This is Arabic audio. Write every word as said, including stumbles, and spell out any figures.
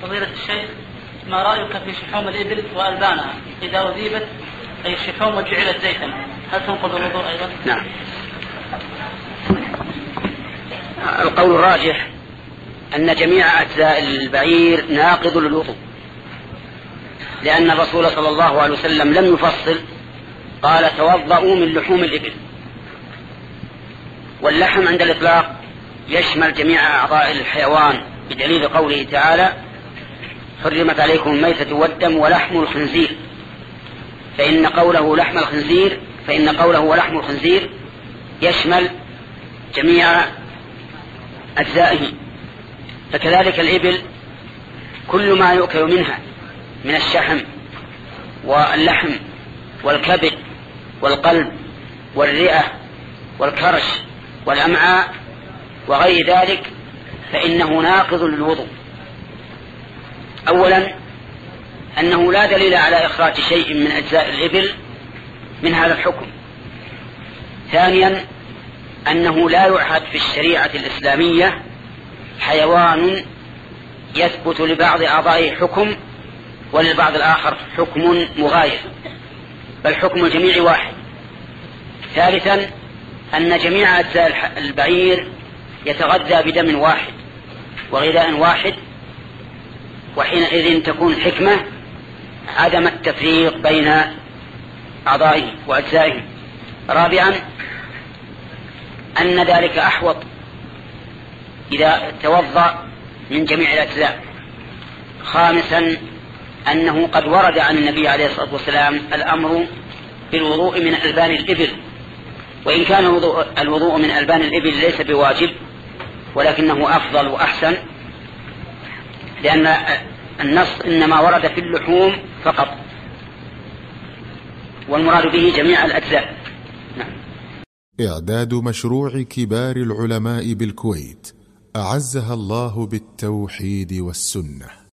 فضيلة الشيخ، ما رأيك في شحوم الإبل وألبانها إذا أذيبت أي الشحوم وجعلت زيتا، هل تنقض الوضوء أيضا؟ نعم. القول الراجح أن جميع أجزاء البعير ناقض للوضوء، لأن الرسول صلى الله عليه وسلم لم يفصل، قال توضؤوا من لحوم الإبل. واللحم عند الإطلاق يشمل جميع أعضاء الحيوان بدليل قوله تعالى حرمت عليكم الميتة والدم ولحم الخنزير، فإن قوله لحم الخنزير فإن قوله ولحم الخنزير يشمل جميع أجزائه. فكذلك الإبل كل ما يؤكل منها من الشحم واللحم والكبد والقلب والرئة والكرش والأمعاء وغير ذلك فإنه ناقض للوضوء. أولا أنه لا دليل على إخراج شيء من أجزاء الإبل من هذا الحكم. ثانيا أنه لا يعهد في الشريعة الإسلامية حيوان يثبت لبعض أعضائه حكم وللبعض الآخر حكم مغاير، بل حكم الجميع واحد. ثالثا أن جميع أجزاء البعير يتغذى بدم واحد وغذاء واحد، وحينئذ تكون الحكمة عدم التفريق بين أعضائه وأجزائه. رابعا أن ذلك أحوط إذا توضأ من جميع الأجزاء. خامسا أنه قد ورد عن النبي عليه الصلاة والسلام الأمر بالوضوء من ألبان الإبل، وإن كان الوضوء من ألبان الإبل ليس بواجب ولكنه أفضل وأحسن، لأن النص إنما ورد في اللحوم فقط، والمراد به جميع الأجزاء. نعم. إعداد مشروع كبار العلماء بالكويت أعزها الله بالتوحيد والسنة.